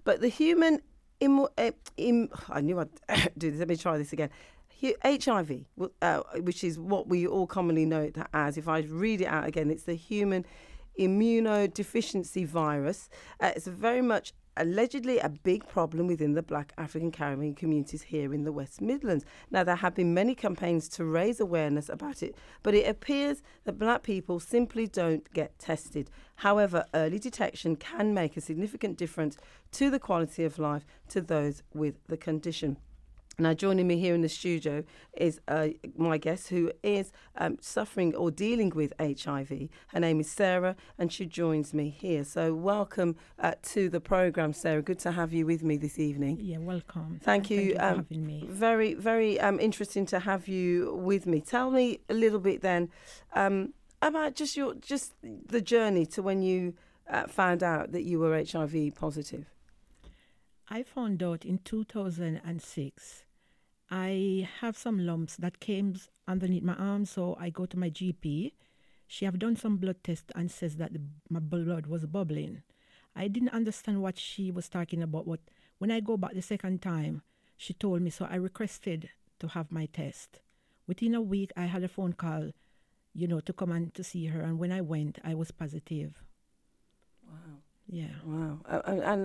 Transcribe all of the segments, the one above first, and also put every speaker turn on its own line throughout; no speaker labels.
But the human, I knew I'd do this. Let me try this again. HIV, which is what we all commonly know it as. If I read it out again, it's the human immunodeficiency virus. It's very much allegedly a big problem within the Black African Caribbean communities here in the West Midlands. Now, there have been many campaigns to raise awareness about it, but it appears that Black people simply don't get tested. However, early detection can make a significant difference to the quality of life to those with the condition. Now, joining me here in the studio is my guest who is suffering or dealing with HIV. Her name is Sarah, and she joins me here. So welcome to the programme, Sarah. Good to have you with me this evening.
Yeah, welcome.
Thank you
for having me.
Very, very interesting to have you with me. Tell me a little bit then about just the journey to when you found out that you were HIV positive.
I found out in 2006. I have some lumps that came underneath my arm, so I go to my GP. She have done some blood tests and says that my blood was bubbling. I didn't understand what she was talking about, but when I go back the second time, she told me, so I requested to have my test. Within a week, I had a phone call, to come and to see her, and when I went, I was positive.
Wow.
Yeah.
Wow. And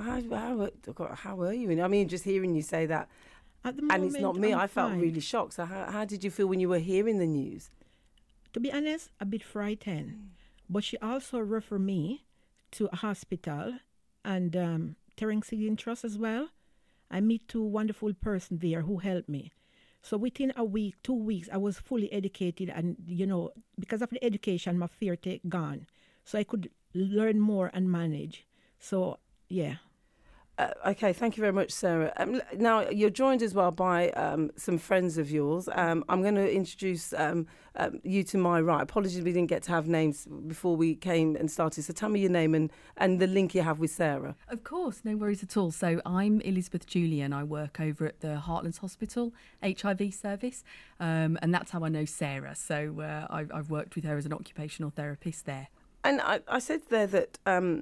how were you? I mean, just hearing you say that,
at the moment,
and it's not me, I felt
fine.
really shocked. So how did you feel when you were hearing the news?
To be honest, a bit frightened. But she also referred me to a hospital and Terence Trust as well. I meet two wonderful persons there who helped me. So within a week, 2 weeks, I was fully educated, and, because of the education, my fear gone. So I could learn more and manage. So, yeah.
Okay, thank you very much, Sarah. Now, you're joined as well by some friends of yours. I'm going to introduce you to my right. Apologies we didn't get to have names before we came and started. So tell me your name and the link you have with Sarah.
Of course, no worries at all. So I'm Elizabeth Julian. I work over at the Heartlands Hospital HIV service, and that's how I know Sarah. So I've worked with her as an occupational therapist there.
And I said there that...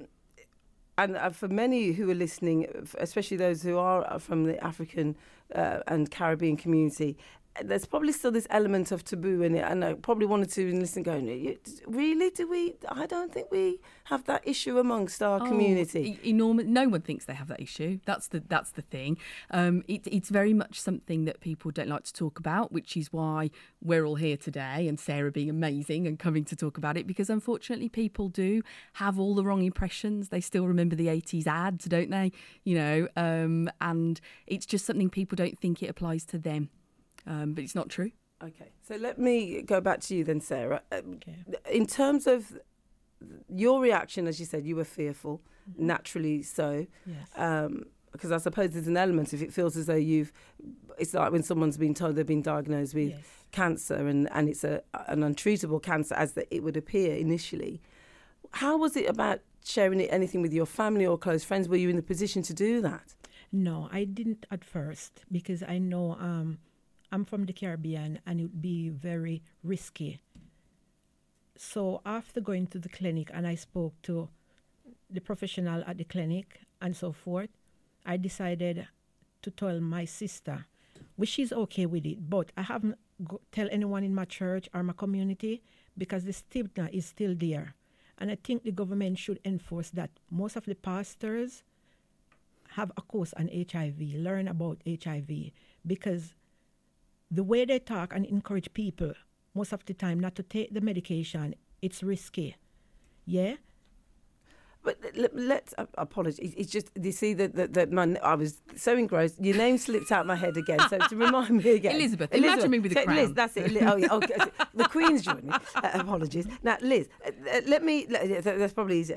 And for many who are listening, especially those who are from the African and Caribbean community, there's probably still this element of taboo in it. And I probably wanted to listen going, really, do we? I don't think we have that issue amongst our community.
Enormous. No one thinks they have that issue. That's the thing. It's very much something that people don't like to talk about, which is why we're all here today, and Sarah being amazing and coming to talk about it, because unfortunately people do have all the wrong impressions. They still remember the 80s ads, don't they? And it's just something people don't think it applies to them. But it's not true.
Okay, so let me go back to you then, Sarah.
Okay.
In terms of your reaction, as you said, you were fearful, naturally so.
Yes.
Because I suppose there's an element, if it feels as though it's like when someone's been told they've been diagnosed with cancer and it's an untreatable cancer as it would appear initially. How was it about sharing anything with your family or close friends? Were you in the position to do that?
No, I didn't at first, because I know... I'm from the Caribbean, and it would be very risky. So after going to the clinic, and I spoke to the professional at the clinic and so forth, I decided to tell my sister, which she's okay with it, but I haven't tell anyone in my church or my community, because the stigma is still there. And I think the government should enforce that. Most of the pastors have a course on HIV, learn about HIV, because the way they talk and encourage people most of the time not to take the medication, it's risky. Yeah?
But let's apologize. It's just, you see, that I was so engrossed. Your name slipped out my head again. So to remind me again.
Elizabeth. Imagine me with a crown.
Liz, that's it. Oh, yeah, okay. The Queen's joining me. Apologies. Now, Liz, that's probably easier.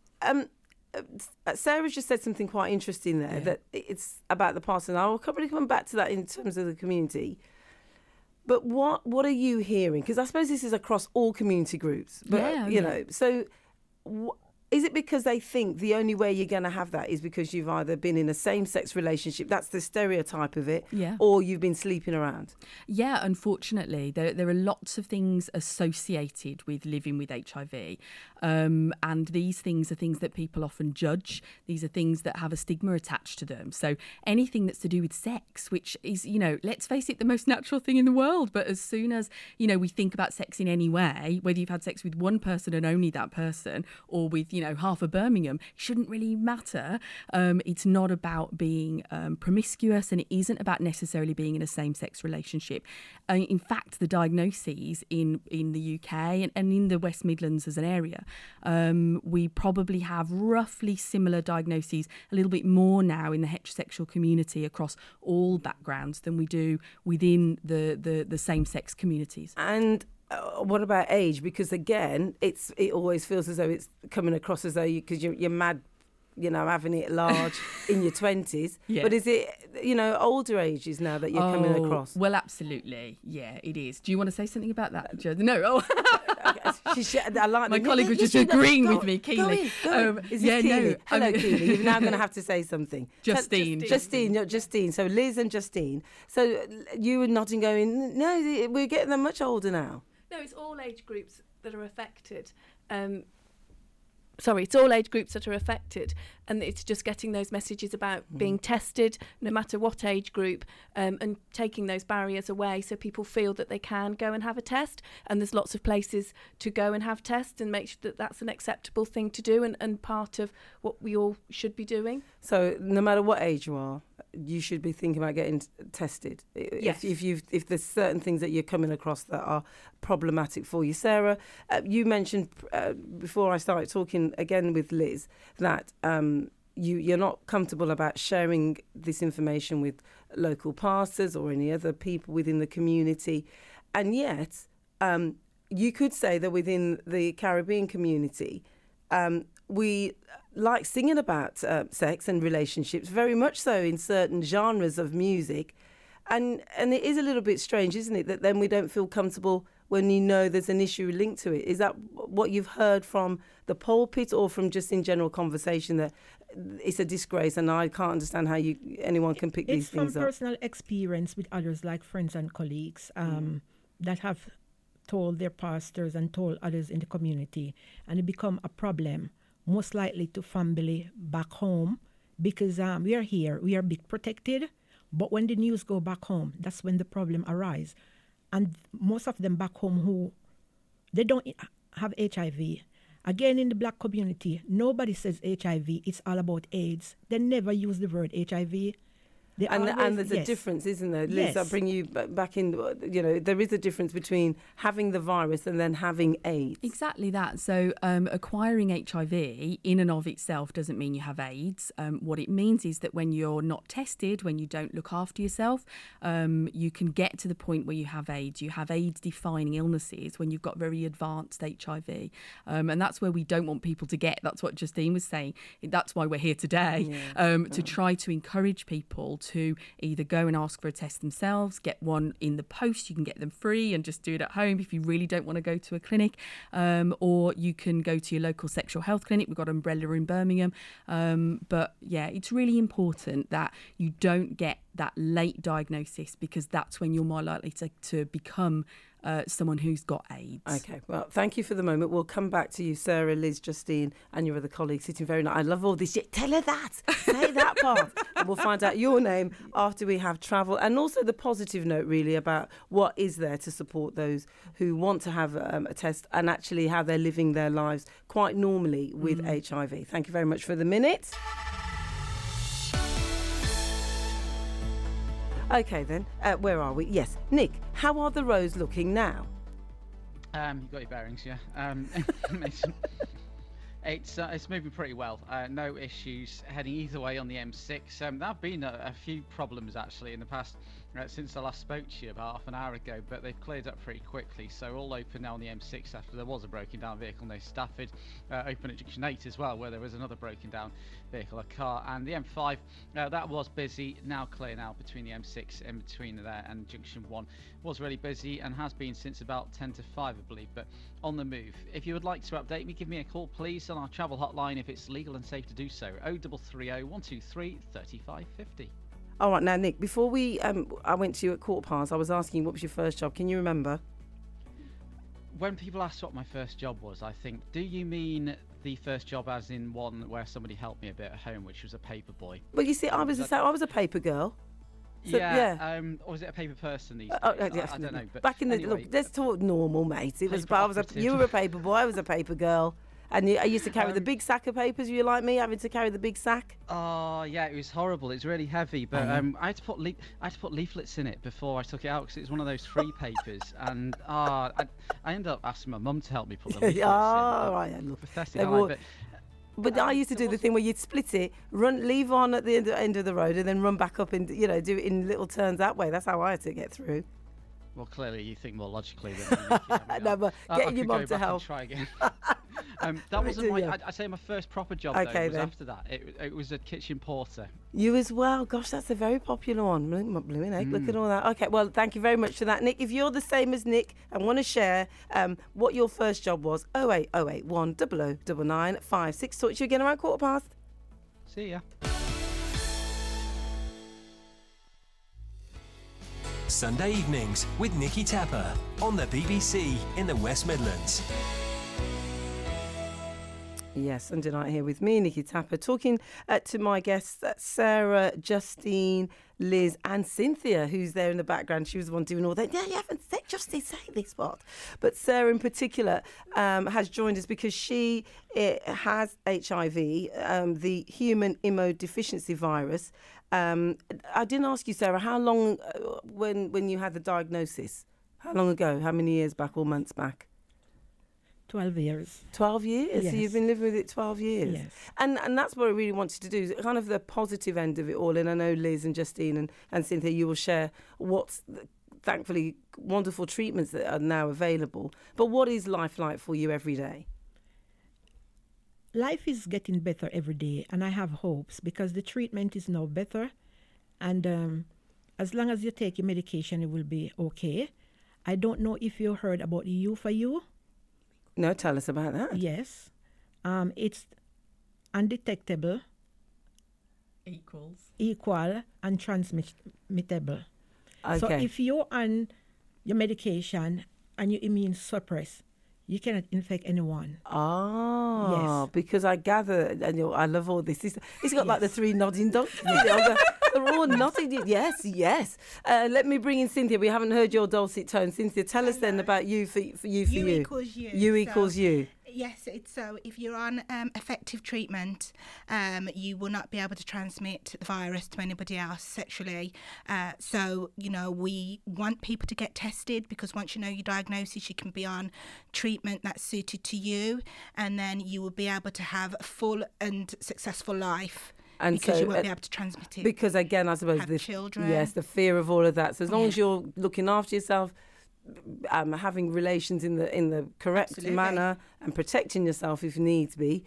Sarah's just said something quite interesting there, that it's about the past, and I'll probably come back to that in terms of the community. But what are you hearing? Because I suppose this is across all community groups. But, so Is it because they think the only way you're going to have that is because you've either been in a same-sex relationship, that's the stereotype of it, or you've been sleeping around?
Yeah, unfortunately, there are lots of things associated with living with HIV. And these things are things that people often judge. These are things that have a stigma attached to them. So anything that's to do with sex, which is, let's face it, the most natural thing in the world. But as soon as, we think about sex in any way, whether you've had sex with one person and only that person, or with, half of Birmingham, it shouldn't really matter. It's not about being promiscuous, and it isn't about necessarily being in a same-sex relationship. In fact, the diagnoses in the UK and in the West Midlands as an area, we probably have roughly similar diagnoses, a little bit more now in the heterosexual community across all backgrounds than we do within the same-sex communities.
And what about age? Because again, it always feels as though it's coming across as though because you're mad, having it large in your 20s. Yeah. But is it, older ages now that you're coming across?
Well, absolutely. Yeah, it is. Do you want to say something about that, Jo? No.
I like
my colleague was just agreeing with me keenly.
Is this Keely? Hello, Keely. You're now going to have to say something.
Justine.
So Liz and Justine. So you were nodding, going, no, we're getting them much older now.
No, it's all age groups that are affected. It's all age groups that are affected, and it's just getting those messages about being tested, no matter what age group, and taking those barriers away so people feel that they can go and have a test. And there's lots of places to go and have tests and make sure that that's an acceptable thing to do and part of what we all should be doing.
So no matter what age you are, you should be thinking about getting tested.
Yes.
If there's certain things that you're coming across that are problematic for you. Sarah, you mentioned before I started talking again with Liz that you're not comfortable about sharing this information with local pastors or any other people within the community. And yet, you could say that within the Caribbean community, we like singing about sex and relationships, very much so in certain genres of music. And it is a little bit strange, isn't it, that then we don't feel comfortable when there's an issue linked to it. Is that what you've heard from the pulpit or from just in general conversation, that it's a disgrace and I can't understand how anyone can pick these things up?
It's from personal experience with others, like friends and colleagues that have told their pastors and told others in the community, and it become a problem, most likely to family back home, because we are here, we are big protected, but when the news go back home, that's when the problem arise. And most of them back home they don't have HIV. Again, in the black community, nobody says HIV, it's all about AIDS. They never use the word HIV.
And there's a difference, isn't there? Liz, I'll bring you back in. There is a difference between having the virus and then having AIDS.
Exactly that. So acquiring HIV in and of itself doesn't mean you have AIDS. What it means is that when you're not tested, when you don't look after yourself, you can get to the point where you have AIDS. You have AIDS-defining illnesses when you've got very advanced HIV. And that's where we don't want people to get. That's what Justine was saying. That's why we're here today, to try to encourage people to either go and ask for a test themselves, get one in the post, you can get them free and just do it at home if you really don't want to go to a clinic, or you can go to your local sexual health clinic. We've got Umbrella in Birmingham, but yeah, it's really important that you don't get that late diagnosis, because that's when you're more likely to become someone who's got AIDS.
Okay, well, thank you for the moment. We'll come back to you, Sarah, Liz, Justine, and your other colleagues sitting very nice. I love all this. Tell her that. Say that part. And we'll find out your name after we have travel, and also the positive note, really, about what is there to support those who want to have a test and actually how they're living their lives quite normally with HIV. Thank you very much for the minute. Okay, then, where are we? Yes, Nick, how are the roads looking now?
You've got your bearings, yeah. It's moving pretty well. No issues heading either way on the M6. There have been a few problems, actually, in the past since I last spoke to you about half an hour ago, but they've cleared up pretty quickly. So all open now on the M6 after there was a broken down vehicle near Stafford. Open at Junction 8 as well, where there was another broken down vehicle, a car. And the M5, that was busy, now clear now between the M6 and between there and Junction 1. Was really busy and has been since about 10 to 5, I believe, but on the move. If you would like to update me, give me a call, please, on our travel hotline if it's legal and safe to do so. 0330 123 3550.
All right, now, Nick, before I went to you at 15:15, I was asking you what was your first job. Can you remember?
When people ask what my first job was, I think, do you mean the first job as in one where somebody helped me a bit at home, which was a paper boy?
Well, you see, I was a paper girl. So,
yeah. Or was it a paper person these days?
Yeah,
I don't know. But
back in
anyway,
look, let's talk normal, mate. It was.
Paper
You were a paper boy. I was a paper girl. And I used to carry the big sack of papers. Were you like me, having to carry the big sack?
Oh yeah, it was horrible. It's really heavy, but I had to put leaflets in it before I took it out because it was one of those free papers. And I ended up asking my mum to help me put the leaflets in.
Right, look,
pathetic.
But I used to do the thing where you'd split it, leave on at the end of the road, and then run back up and do it in little turns that way. That's how I had to get through.
Well, clearly you think more logically than me.
No, but getting your mum to help.
Try again. That wasn't I'd say my first proper job.
Okay,
though, was after that. It was a kitchen porter.
You as well. Gosh, that's a very popular one. Blooming egg. Look at all that. Okay, well, thank you very much for that, Nick. If you're the same as Nick and want to share what your first job was, 08081 0099 56. Talk to you again around 15:15.
See ya.
Sunday evenings with Nikki Tapper on the BBC in the West Midlands.
Yes, Sunday night here with me, Nikki Tapper, talking to my guests, Sarah, Justine, Liz and Cynthia, who's there in the background. She was the one doing all that. Yeah, you haven't said Justine say this, what? But Sarah in particular has joined us because she has HIV, the human immunodeficiency virus. I didn't ask you, Sarah, how long, when you had the diagnosis, how long ago, how many years back or months back?
12 years.
12 years?
Yes.
So you've been living with it 12 years?
Yes.
And that's what I really wanted to do, kind of the positive end of it all. And I know Liz and Justine and Cynthia, you will share what's thankfully wonderful treatments that are now available. But what is life like for you every day?
Life is getting better every day, and I have hopes because the treatment is now better. And as long as you take your medication, it will be okay. I don't know if you heard about U4U.
No, tell us about that.
Yes. It's undetectable, equal, and transmittable.
Okay.
So if you're on your medication and you're immune suppressed, you cannot infect anyone.
Ah,
yes.
Because I gather, and I love all this. It's got like the three nodding donkeys. They're all nodding. Yes. Let me bring in Cynthia. We haven't heard your dulcet tone. Cynthia, tell us then about you for you.
U equals you.
U equals you.
Yes, it's so if you're on effective treatment, you will not be able to transmit the virus to anybody else sexually. So, we want people to get tested because once you know your diagnosis, you can be on treatment that's suited to you, and then you will be able to have a full and successful life. And because you won't be able to transmit it.
Because again, I suppose
the children.
Yes, the fear of all of that. So as long as you're looking after yourself, having relations in the correct manner and protecting yourself if needs be,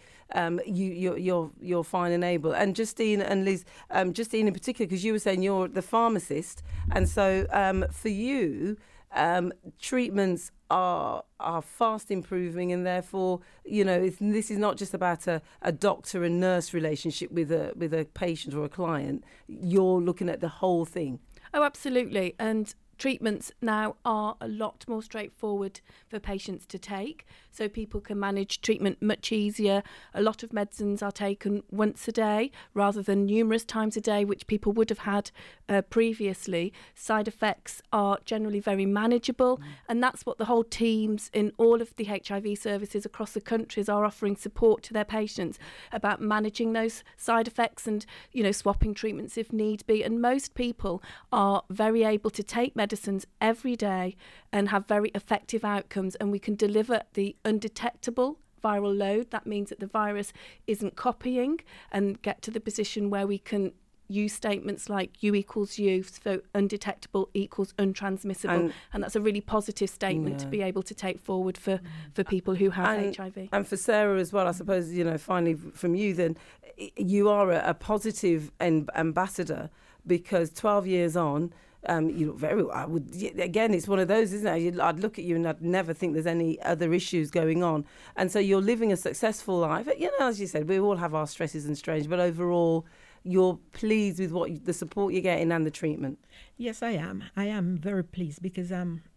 you're fine and able. And Justine and Liz, Justine in particular, because you were saying you're the pharmacist, and so for you, treatments are fast improving, and therefore, this is not just about a doctor and nurse relationship with a patient or a client. You're looking at the whole thing.
Oh, absolutely. And treatments now are a lot more straightforward for patients to take, so people can manage treatment much easier. A lot of medicines are taken once a day rather than numerous times a day, which people would have had previously. Side effects are generally very manageable, and that's what the whole teams in all of the HIV services across the countries are offering support to their patients about managing those side effects and, swapping treatments if need be. And most people are very able to take medicines every day and have very effective outcomes, and we can deliver the undetectable viral load. That means that the virus isn't copying, and get to the position where we can use statements like U equals U, so undetectable equals untransmissible, and that's a really positive statement to be able to take forward for people who have HIV.
And for Sarah as well, I suppose, finally from you then, you are a positive ambassador, because 12 years on, you look very well. Again, it's one of those, isn't it? I'd look at you and I'd never think there's any other issues going on. And so you're living a successful life. As you said, we all have our stresses and strains, but overall, you're pleased with the support you're getting and the treatment.
Yes, I am. I am very pleased, because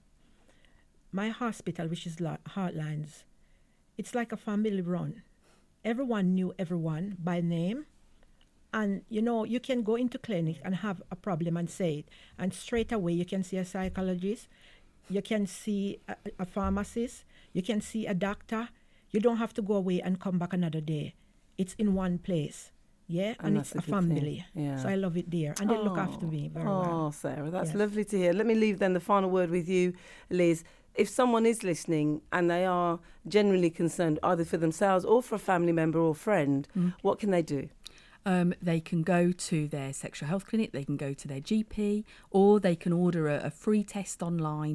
my hospital, which is Heartlines, it's like a family run. Everyone knew everyone by name. And, you can go into clinic and have a problem and say it. And straight away, you can see a psychologist. You can see a pharmacist. You can see a doctor. You don't have to go away and come back another day. It's in one place. Yeah, and it's a family. Yeah. So I love it there. And they look after me very well.
Oh, Sarah, that's lovely to hear. Let me leave then the final word with you, Liz. If someone is listening and they are genuinely concerned, either for themselves or for a family member or friend, what can they do?
They can go to their sexual health clinic, they can go to their GP, or they can order a free test online,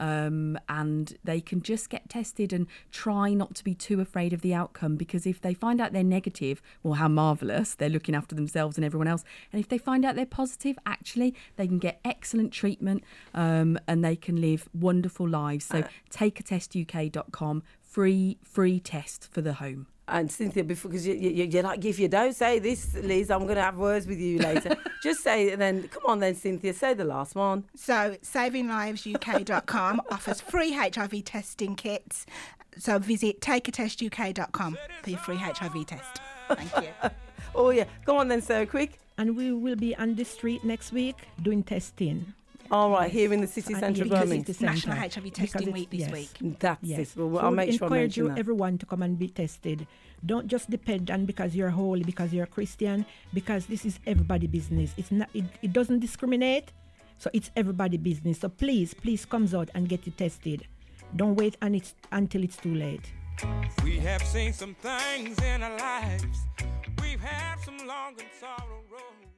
and they can just get tested and try not to be too afraid of the outcome, because if they find out they're negative, well, how marvellous, they're looking after themselves and everyone else. And if they find out they're positive, actually, they can get excellent treatment, and they can live wonderful lives. So takeatestuk.com, free test for the home.
And Cynthia, because you're like, if you don't say this, Liz, I'm going to have words with you later. Just say it, and then, come on then, Cynthia, say the last one.
So, savinglivesuk.com offers free HIV testing kits. So, visit takeatestuk.com for your free HIV test. Thank you.
Oh, yeah. Go on then, Sarah, quick.
And we will be on the street next week doing testing.
All right, here in the city centre of Birmingham.
It's National HIV Testing Week this week.
That's it. Well, I'll make sure I mention that.
Everyone to come and be tested. Don't just depend on because you're holy, because you're a Christian, because this is everybody's business. It's not. It doesn't discriminate, so it's everybody's business. So please come out and get you tested. Don't wait until it's too late.
We have seen some things in our lives. We've had some long and sorrow roads.